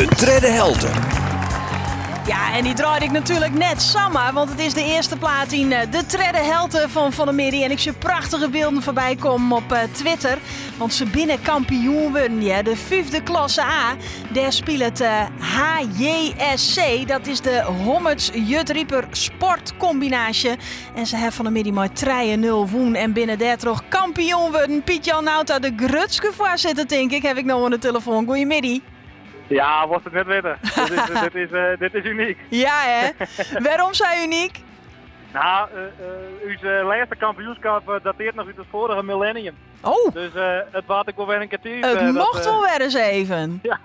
De Tredde Helte. Ja, en die draaide ik natuurlijk net samen, want het is de eerste plaat in De Tredde Helte van de Midi. En ik zie prachtige beelden voorbij komen op Twitter. Want ze binnen kampioen worden, ja, de 5e klasse A. Daar speelt het HJSC, dat is de Hommerts Jutrieper sportcombinatie. En ze hebben van de Midi maar 3-0 woen en binnen daar toch kampioen worden. Piet-Jan Nauta, de Grutske voorzitter, denk ik, heb ik nou aan de telefoon. Goeiemiddag. Ja, was het net weten. Dit is uniek. Ja, hè? Waarom zijn uniek? Nou, onze laatste kampioenschap dateert nog uit het vorige millennium. Oh! Dus het waard ik wel weer een keertje. Het mocht wel weer eens even. Ja.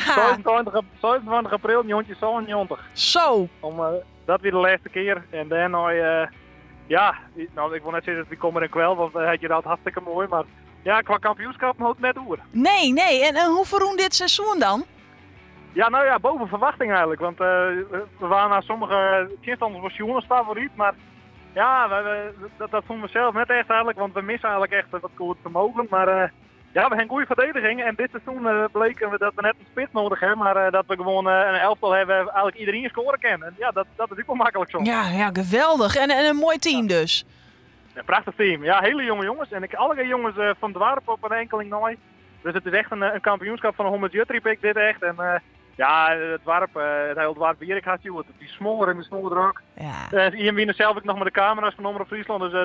27 april 1997. Zo. Dat weer de laatste keer. En daarna, ik wil net zeggen dat we komen en kwel, want had je dat hartstikke mooi. Maar ja, qua kampioenschap moet het net door. Nee. En hoe verroen dit seizoen dan? Ja, nou ja, boven verwachting eigenlijk. Want we waren naar sommige tegenstanders was Jonas favoriet. Maar ja, dat vonden we zelf net echt eigenlijk. Want we missen eigenlijk echt wat goed vermogen. Maar we hebben een goede verdediging. En dit seizoen bleken we dat we net een spits nodig hebben. Maar dat we gewoon een elftal hebben eigenlijk iedereen scoren kan. En ja, dat is ook wel makkelijk soms. Ja, geweldig. En een mooi team dus. Een prachtig team. Ja, hele jonge jongens. En alle jongens van Dwarp op een enkeling nooit. Dus het is echt een kampioenschap van een 100 jutripik dit echt. En het hele Dwarp Wierik had je, die smoller en de smoller ook. Ja. Hier winnen zelf ook nog met de camera's van Omroep Friesland. Dus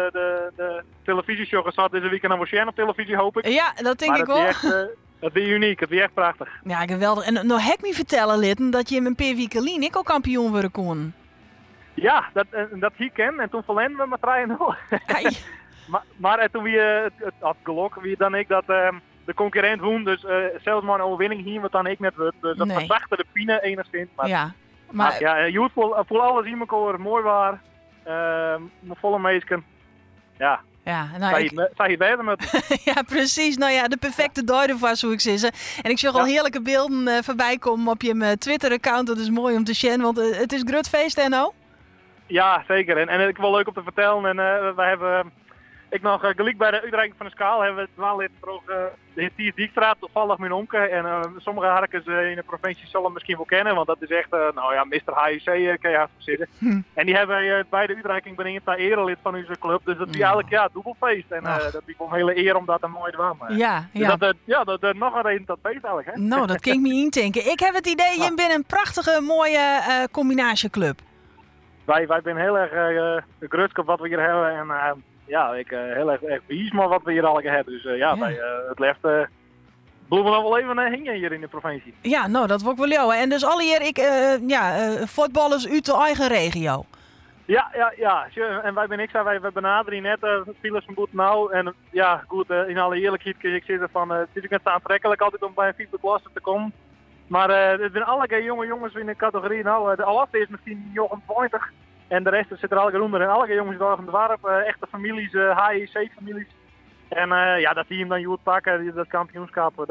de televisieshow zat deze weekend aan Washington op televisie, hoop ik. Ja, dat denk ik wel. Het is uniek, het is echt prachtig. Ja, geweldig. En nou heb ik me vertellen, Litten, dat je in een paar weken geleden ik al kampioen worden kon. Ja, dat hier ken. En toen verlenden we met 3-0. maar toen het had geluk, wie dan ik dat de concurrent woon. Dus zelfs maar een overwinning hier, wat dan ik net werd. Dus dat verzachte de pine enigszins. Maar je voelt alles in elkaar, mooi waar. Volle meesken. Ja. Ja, nou, zou je beter met? Ja, precies. Nou ja, de perfecte duiden was, hoe ik zeggen. En ik zag al heerlijke beelden voorbij komen op je Twitter-account. Dat is mooi om te zien, want het is grutfeest, hè nou? Ja, zeker. En ik wel leuk om te vertellen. En wij hebben, ik nog gelijk bij de uitreiking van de schaal, hebben we het wel de heer Thies Dijkstraat, toevallig mijn onke. En sommige harkens in de provincie zullen hem misschien wel kennen, want dat is echt, Mr. HIC, kan je hard zitten. En die hebben bij de uitreiking ben ik een erelid van onze club. Dus dat is eigenlijk dubbelfeest. En dat is wel een hele eer om dat een mooi te doen. Dat is nog een reden tot feest eigenlijk. Hè? Nou, dat kan ik me indenken. Ik heb het idee, je bent een prachtige, mooie combinatieclub. Wij zijn heel erg gerust op wat we hier hebben. En ik heel erg wies maar wat we hier al hebben. Dus bij het left bloemen we nog wel even hingen hier in de provincie. Ja, nou, dat wordt wel jou. En dus alle hier, voetballers uit de eigen regio. Ja. En wij benaderen net files van Boetenau. En goed, in alle eerlijkheid kun je zeggen van, het is ook net aantrekkelijk altijd om bij een 5e klasse te komen. Maar het zijn alle jonge jongens in de categorie. Nou, de alaste is misschien Jochem 20. En de rest zit er al onder. En alle jongens daar van de Dwarp, echte families, HIC-families. En dat team dan Joet pakken, dat kampioenschap,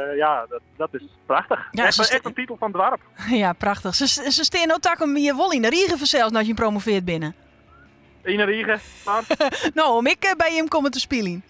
dat is prachtig. Ja, echt een titel van Dwarp. Ja, prachtig. Ze staan ook tak om je wol in de Riegen verzeld als je promoveert binnen. In de Riegen? Nou, om ik bij hem komen te spelen.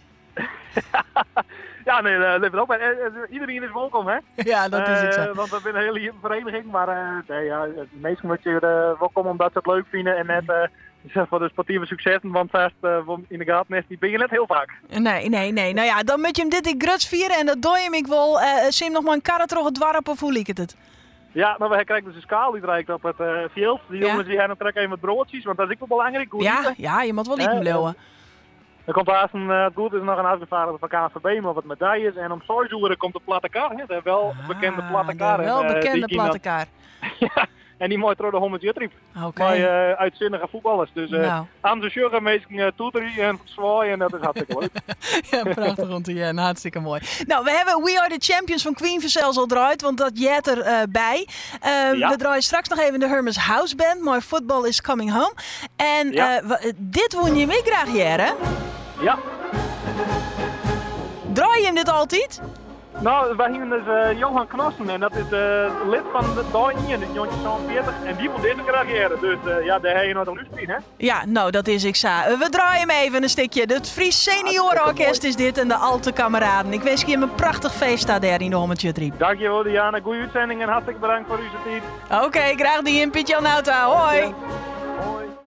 Ja, nee, let op. Iedereen is welkom, hè? Ja, dat is het zo. Want we zijn een hele vereniging, maar het meeste moet je welkom omdat ze het leuk vinden en net voor de sportieve successen, want vast in de gaten die ben je net heel vaak. Nee. Nou ja, dan moet je hem dit in gruts vieren en dat doe je hem ik wel. Sim nog maar een karre terug het Dwarp of hoe liep het? Ja, maar we krijgen dus een schaal die draait op het veld. Die jongens die hebben trekken even met broodjes, want dat is ook wel belangrijk. Ja, je moet wel liep blijven. Er komt haast goed is nog een uitgevaardigde van KNVB, maar wat medailles. En om 6 uur komt de platte kar, de wel bekende platte kar. Wel bekende platte kar. Ja, en die mooi door de 100 jutrip. Okay. Maar uitzinnige voetballers. Dus aan de sjuggen meestal toeteren en zwaaien en dat is hartstikke leuk. Ja, prachtig om te zien. Hartstikke mooi. Nou, we hebben We Are The Champions van Queen Verzels al draait, want dat jet erbij. We draaien straks nog even de Hermes House Band. My Football Is Coming Home. En dit woon je mee graag, Jere? Ja. Draai je hem dit altijd? Nou, wij hebben dus Johan Knossen en dat is lid van de Dooien, het Jontje 40. En die moet deze reageren, dus ja, daar heb je nog een luisteren, hè? Ja, nou, dat is ik sa. We draaien hem even een stukje. Het Fries Seniorenorkest is dit en de Alte Kameraden. Ik wens je hem een prachtig feest daar in de Hommetjutri. Dankjewel, Diana. Goeie uitzending en hartelijk bedankt voor uw tijd. Oké, graag die in Piet Jan Nauta. Hoi! Ja.